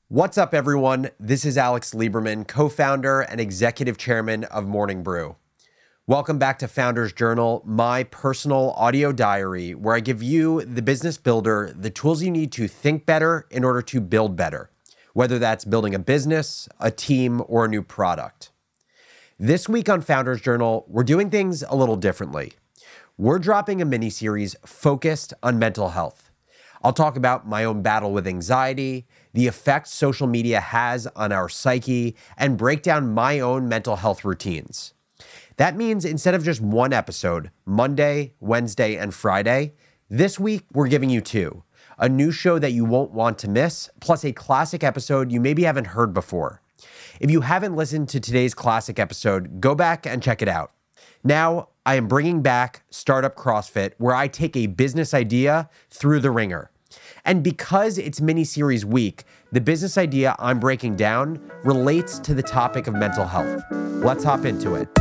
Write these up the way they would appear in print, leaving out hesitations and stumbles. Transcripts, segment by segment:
What's up, everyone? This is Alex Lieberman, co-founder and executive chairman of Morning Brew. Welcome back to Founders Journal, my personal audio diary, where I give you, the business builder, the tools you need to think better in order to build better, whether that's building a business, a team, or a new product. This week on Founders Journal, we're doing things a little differently. We're dropping a mini-series focused on mental health. I'll talk about my own battle with anxiety, the effects social media has on our psyche, and break down my own mental health routines. That means instead of just one episode, Monday, Wednesday, and Friday, this week we're giving you two. A new show that you won't want to miss, plus a classic episode you maybe haven't heard before. If you haven't listened to today's classic episode, go back and check it out. Now, I am bringing back Startup CrossFit, where I take a business idea through the ringer. And because it's mini-series week, the business idea I'm breaking down relates to the topic of mental health. Let's hop into it.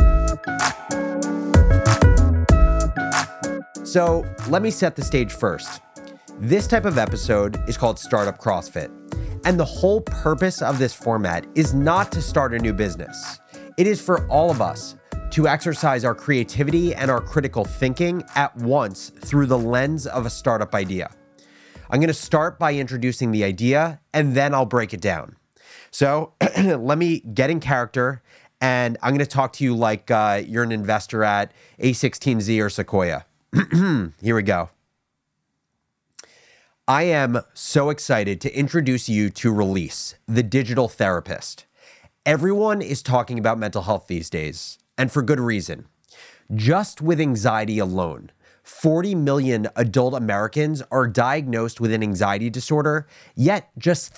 So let me set the stage first. This type of episode is called Startup CrossFit. And the whole purpose of this format is not to start a new business. It is for all of us to exercise our creativity and our critical thinking at once through the lens of a startup idea. I'm going to start by introducing the idea, and then I'll break it down. So let me get in character, and I'm going to talk to you like you're an investor at A16Z or Sequoia. Here we go. I am so excited to introduce you to Release, the digital therapist. Everyone is talking about mental health these days, and for good reason. Just with anxiety alone, 40 million adult Americans are diagnosed with an anxiety disorder, yet just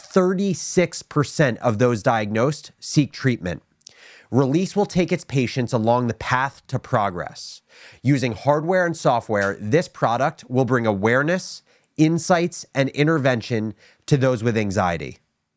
36% of those diagnosed seek treatment. Release will take its patients along the path to progress. Using hardware and software, this product will bring awareness, insights, and intervention to those with anxiety.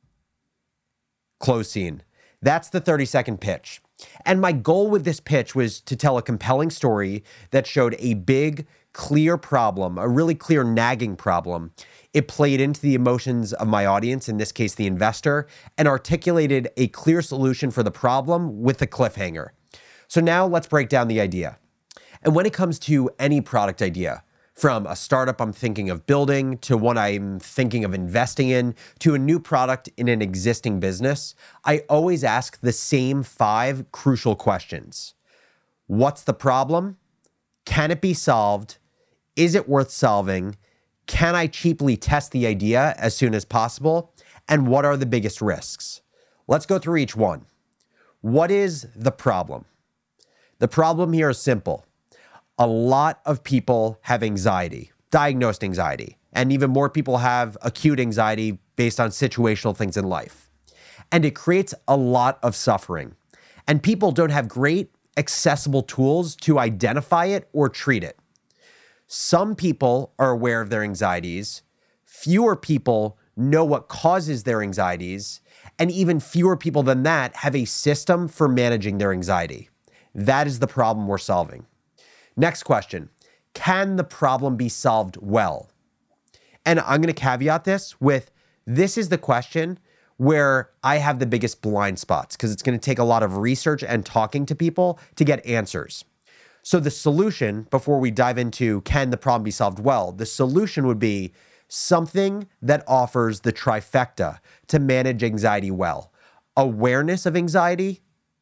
Close scene. That's the 30-second pitch. And my goal with this pitch was to tell a compelling story that showed a big, clear problem, a really clear nagging problem. It played into the emotions of my audience, in this case, the investor, and articulated a clear solution for the problem with a cliffhanger. So now let's break down the idea. And when it comes to any product idea, from a startup I'm thinking of building, to one I'm thinking of investing in, to a new product in an existing business, I always ask the same 5 crucial questions. What's the problem? Can it be solved? Is it worth solving? Can I cheaply test the idea as soon as possible? And what are the biggest risks? Let's go through each one. What is the problem? The problem here is simple. A lot of people have anxiety, diagnosed anxiety, and even more people have acute anxiety based on situational things in life. And it creates a lot of suffering. And people don't have great, accessible tools to identify it or treat it. Some people are aware of their anxieties, fewer people know what causes their anxieties, and even fewer people than that have a system for managing their anxiety. That is the problem we're solving. Next question, can the problem be solved well? And I'm going to caveat this with, this is the question where I have the biggest blind spots, because it's going to take a lot of research and talking to people to get answers. So the solution, before we dive into can the problem be solved well, the solution would be something that offers the trifecta to manage anxiety well. Awareness of anxiety,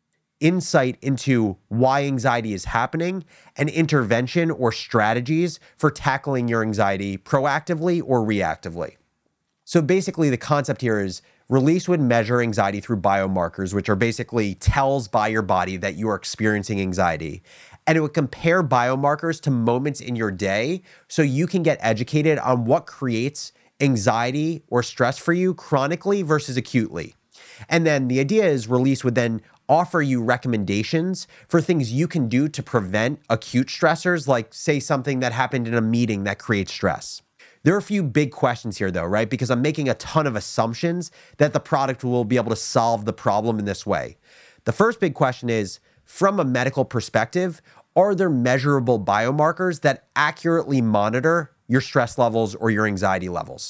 insight into why anxiety is happening, and intervention or strategies for tackling your anxiety proactively or reactively. So basically the concept here is Release would measure anxiety through biomarkers, which are basically tells by your body that you are experiencing anxiety. And it would compare biomarkers to moments in your day so you can get educated on what creates anxiety or stress for you chronically versus acutely. And then the idea is Release would then offer you recommendations for things you can do to prevent acute stressors, like say something that happened in a meeting that creates stress. There are a few big questions here though, right? Because I'm making a ton of assumptions that the product will be able to solve the problem in this way. The first big question is, from a medical perspective, are there measurable biomarkers that accurately monitor your stress levels or your anxiety levels?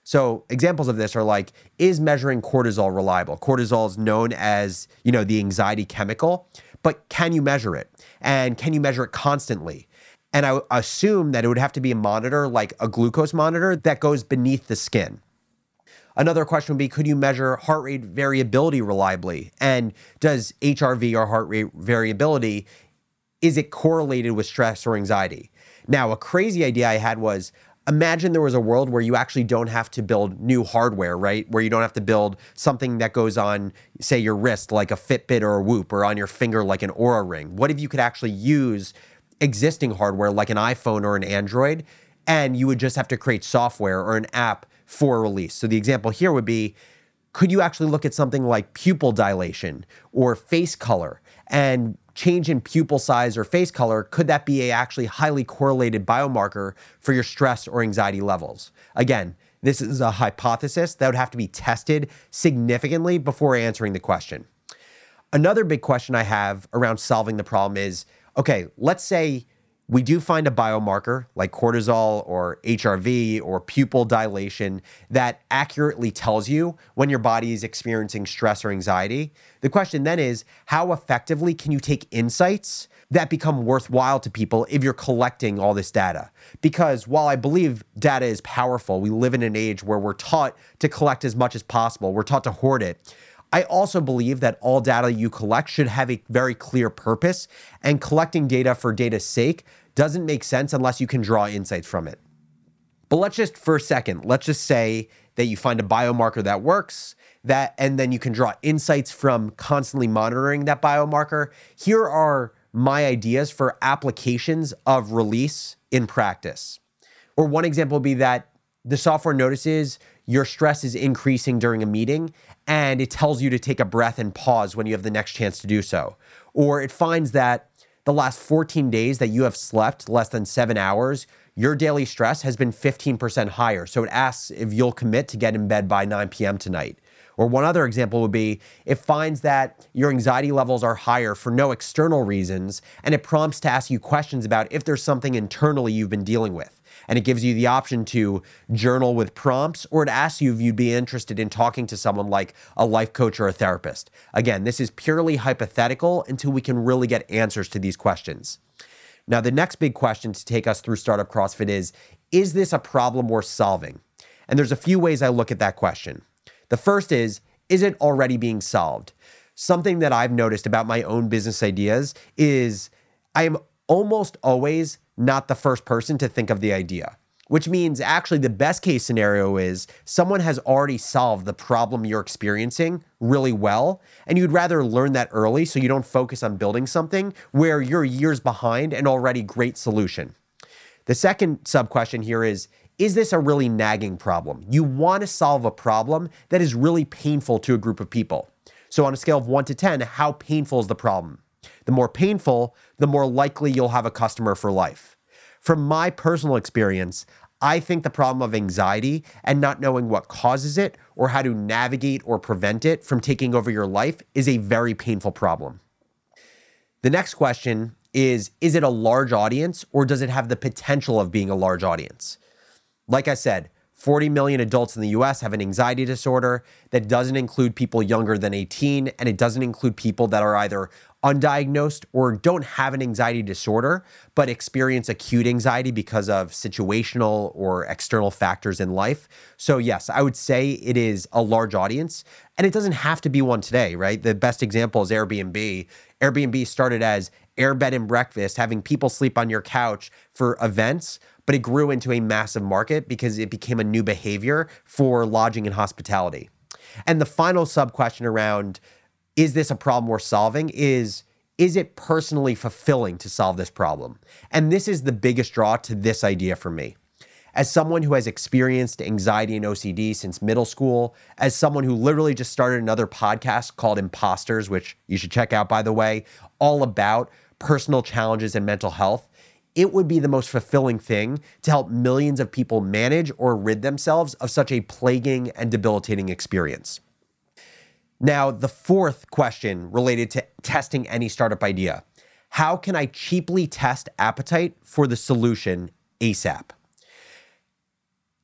So examples of this are like, is measuring cortisol reliable? Cortisol is known as, the anxiety chemical, but can you measure it? And can you measure it constantly? And I assume that it would have to be a monitor like a glucose monitor that goes beneath the skin. Another question would be, could you measure heart rate variability reliably? And does HRV, or heart rate variability, is it correlated with stress or anxiety? Now, a crazy idea I had was, imagine there was a world where you actually don't have to build new hardware, right? Where you don't have to build something that goes on, say, your wrist, like a Fitbit or a Whoop, or on your finger, like an Oura Ring. What if you could actually use existing hardware, like an iPhone or an Android, and you would just have to create software or an app for release? So the example here would be, could you actually look at something like pupil dilation or face color, and change in pupil size or face color, could that be a actually highly correlated biomarker for your stress or anxiety levels? Again, this is a hypothesis that would have to be tested significantly before answering the question. Another big question I have around solving the problem is, okay, let's say we do find a biomarker like cortisol or HRV or pupil dilation that accurately tells you when your body is experiencing stress or anxiety. The question then is, how effectively can you take insights that become worthwhile to people if you're collecting all this data? Because while I believe data is powerful, we live in an age where we're taught to collect as much as possible. We're taught to hoard it. I also believe that all data you collect should have a very clear purpose, and collecting data for data's sake doesn't make sense unless you can draw insights from it. But let's just say that you find a biomarker that works, and then you can draw insights from constantly monitoring that biomarker. Here are my ideas for applications of release in practice. Or one example would be that the software notices your stress is increasing during a meeting, and it tells you to take a breath and pause when you have the next chance to do so. Or it finds that the last 14 days that you have slept less than 7 hours, your daily stress has been 15% higher. So it asks if you'll commit to get in bed by 9 p.m. tonight. Or one other example would be, it finds that your anxiety levels are higher for no external reasons, and it prompts to ask you questions about if there's something internally you've been dealing with. And it gives you the option to journal with prompts, or it asks you if you'd be interested in talking to someone like a life coach or a therapist. Again, this is purely hypothetical until we can really get answers to these questions. Now, the next big question to take us through Startup CrossFit is this a problem worth solving? And there's a few ways I look at that question. The first is it already being solved? Something that I've noticed about my own business ideas is I am almost always not the first person to think of the idea, which means actually the best case scenario is someone has already solved the problem you're experiencing really well, and you'd rather learn that early so you don't focus on building something where you're years behind an already great solution. The second sub-question here is this a really nagging problem? You want to solve a problem that is really painful to a group of people. So on a scale of 1 to 10, how painful is the problem? The more painful, the more likely you'll have a customer for life. From my personal experience, I think the problem of anxiety and not knowing what causes it or how to navigate or prevent it from taking over your life is a very painful problem. The next question is it a large audience, or does it have the potential of being a large audience? Like I said, 40 million adults in the US have an anxiety disorder. That doesn't include people younger than 18, and it doesn't include people that are either undiagnosed or don't have an anxiety disorder, but experience acute anxiety because of situational or external factors in life. So yes, I would say it is a large audience, and it doesn't have to be one today, right? The best example is Airbnb. Airbnb started as air bed and breakfast, having people sleep on your couch for events, but it grew into a massive market because it became a new behavior for lodging and hospitality. And the final sub-question around, is this a problem worth solving, is it personally fulfilling to solve this problem? And this is the biggest draw to this idea for me. As someone who has experienced anxiety and OCD since middle school, as someone who literally just started another podcast called Imposters, which you should check out, by the way, all about personal challenges and mental health, it would be the most fulfilling thing to help millions of people manage or rid themselves of such a plaguing and debilitating experience. Now, the fourth question related to testing any startup idea: how can I cheaply test appetite for the solution ASAP?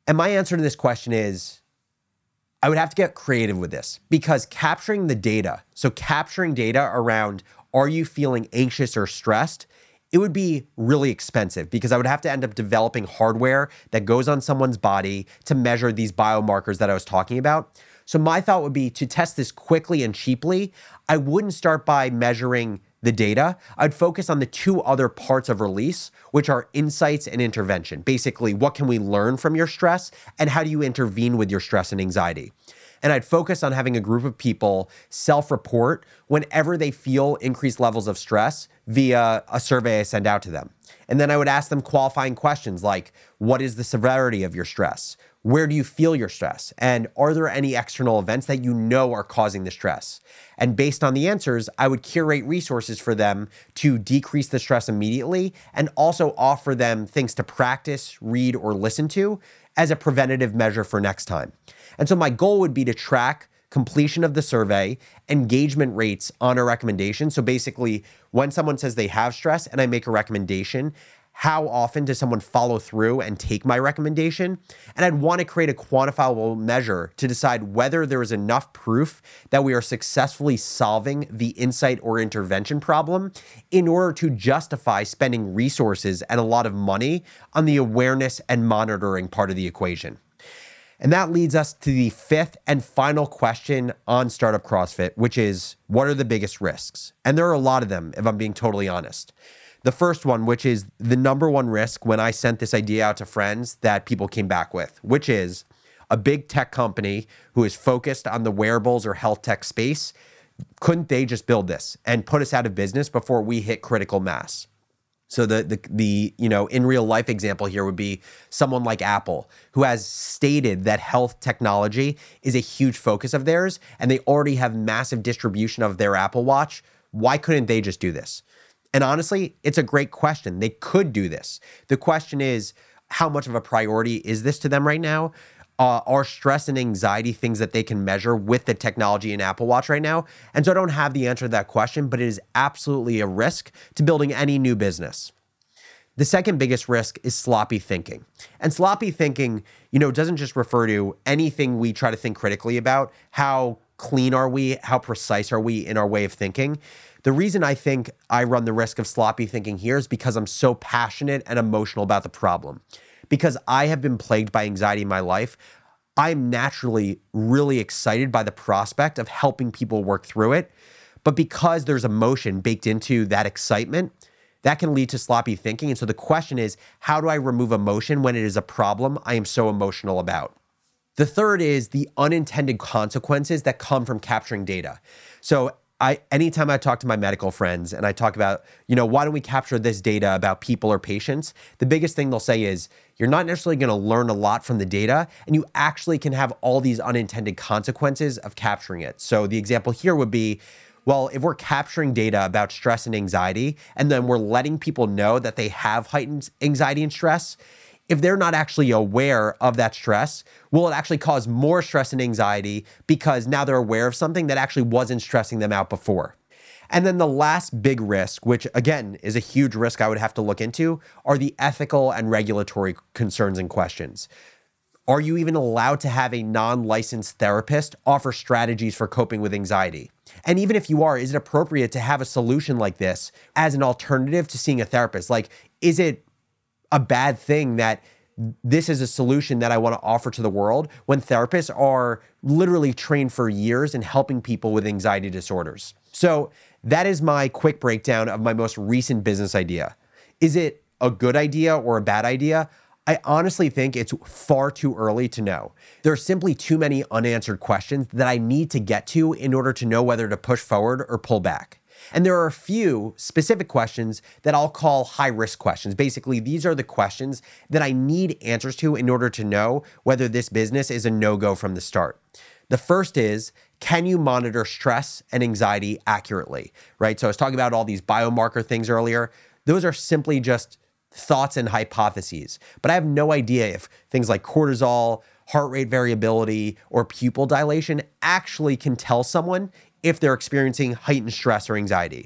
And my answer to this question is I would have to get creative with this because capturing the data, so capturing data around are you feeling anxious or stressed, it would be really expensive because I would have to end up developing hardware that goes on someone's body to measure these biomarkers that I was talking about. So my thought would be to test this quickly and cheaply. I wouldn't start by measuring the data. I'd focus on the two other parts of release, which are insights and intervention. Basically, what can we learn from your stress and how do you intervene with your stress and anxiety? And I'd focus on having a group of people self-report whenever they feel increased levels of stress via a survey I send out to them. And then I would ask them qualifying questions like, what is the severity of your stress? Where do you feel your stress? And are there any external events that you know are causing the stress? And based on the answers, I would curate resources for them to decrease the stress immediately and also offer them things to practice, read, or listen to as a preventative measure for next time. And so my goal would be to track completion of the survey, engagement rates on a recommendation. So basically, when someone says they have stress and I make a recommendation, how often does someone follow through and take my recommendation? And I'd want to create a quantifiable measure to decide whether there is enough proof that we are successfully solving the insight or intervention problem in order to justify spending resources and a lot of money on the awareness and monitoring part of the equation. And that leads us to the fifth and final question on Startup CrossFit, which is, what are the biggest risks? And there are a lot of them, if I'm being totally honest. The first one, which is the number one risk when I sent this idea out to friends that people came back with, which is a big tech company who is focused on the wearables or health tech space. Couldn't they just build this and put us out of business before we hit critical mass? So the in real life example here would be someone like Apple, who has stated that health technology is a huge focus of theirs, and they already have massive distribution of their Apple Watch. Why couldn't they just do this? And honestly, it's a great question. They could do this. The question is, how much of a priority is this to them right now? Are stress and anxiety things that they can measure with the technology in Apple Watch right now? And so I don't have the answer to that question, but it is absolutely a risk to building any new business. The second biggest risk is sloppy thinking. And sloppy thinking, doesn't just refer to anything we try to think critically about. How clean are we? How precise are we in our way of thinking? The reason I think I run the risk of sloppy thinking here is because I'm so passionate and emotional about the problem. Because I have been plagued by anxiety in my life, I'm naturally really excited by the prospect of helping people work through it. But because there's emotion baked into that excitement, that can lead to sloppy thinking. And so the question is, how do I remove emotion when it is a problem I am so emotional about? The third is the unintended consequences that come from capturing data. So anytime I talk to my medical friends and I talk about, why don't we capture this data about people or patients? The biggest thing they'll say is, you're not necessarily going to learn a lot from the data, and you actually can have all these unintended consequences of capturing it. So the example here would be, well, if we're capturing data about stress and anxiety, and then we're letting people know that they have heightened anxiety and stress, if they're not actually aware of that stress, will it actually cause more stress and anxiety because now they're aware of something that actually wasn't stressing them out before? And then the last big risk, which again is a huge risk I would have to look into, are the ethical and regulatory concerns and questions. Are you even allowed to have a non-licensed therapist offer strategies for coping with anxiety? And even if you are, is it appropriate to have a solution like this as an alternative to seeing a therapist? Like, is it a bad thing that this is a solution that I want to offer to the world when therapists are literally trained for years in helping people with anxiety disorders? So that is my quick breakdown of my most recent business idea. Is it a good idea or a bad idea? I honestly think it's far too early to know. There are simply too many unanswered questions that I need to get to in order to know whether to push forward or pull back. And there are a few specific questions that I'll call high-risk questions. Basically, these are the questions that I need answers to in order to know whether this business is a no-go from the start. The first is, can you monitor stress and anxiety accurately, right? So I was talking about all these biomarker things earlier. Those are simply just thoughts and hypotheses. But I have no idea if things like cortisol, heart rate variability, or pupil dilation actually can tell someone if they're experiencing heightened stress or anxiety.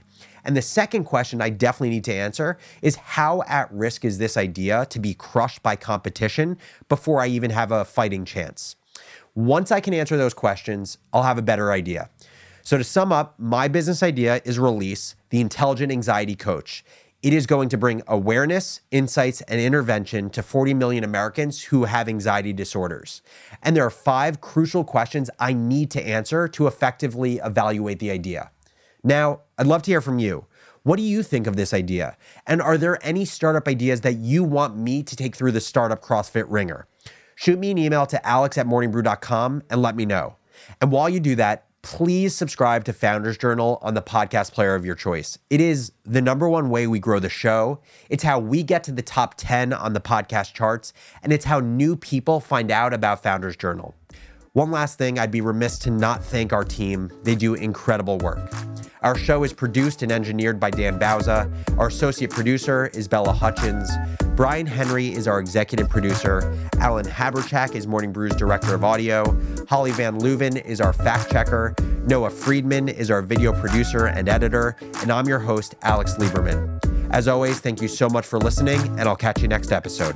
And the second question I definitely need to answer is how at risk is this idea to be crushed by competition before I even have a fighting chance? Once I can answer those questions, I'll have a better idea. So to sum up, my business idea is Release, the Intelligent Anxiety Coach. It is going to bring awareness, insights, and intervention to 40 million Americans who have anxiety disorders. And there are 5 crucial questions I need to answer to effectively evaluate the idea. Now, I'd love to hear from you. What do you think of this idea? And are there any startup ideas that you want me to take through the Startup CrossFit Ringer? Shoot me an email to alex@morningbrew.com and let me know. And while you do that, please subscribe to Founders Journal on the podcast player of your choice. It is the #1 way we grow the show. It's how we get to the top 10 on the podcast charts, and it's how new people find out about Founders Journal. One last thing, I'd be remiss to not thank our team. They do incredible work. Our show is produced and engineered by Dan Bauza. Our associate producer is Bella Hutchins. Brian Henry is our executive producer. Alan Haberchak is Morning Brew's director of audio. Holly Van Leuven is our fact checker. Noah Friedman is our video producer and editor. And I'm your host, Alex Lieberman. As always, thank you so much for listening, and I'll catch you next episode.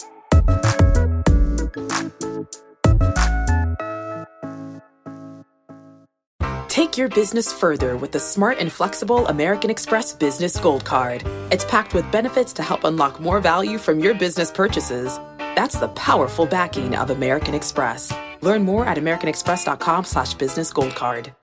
Take your business further with the smart and flexible American Express Business Gold Card. It's packed with benefits to help unlock more value from your business purchases. That's the powerful backing of American Express. Learn more at americanexpress.com/businessgoldcard.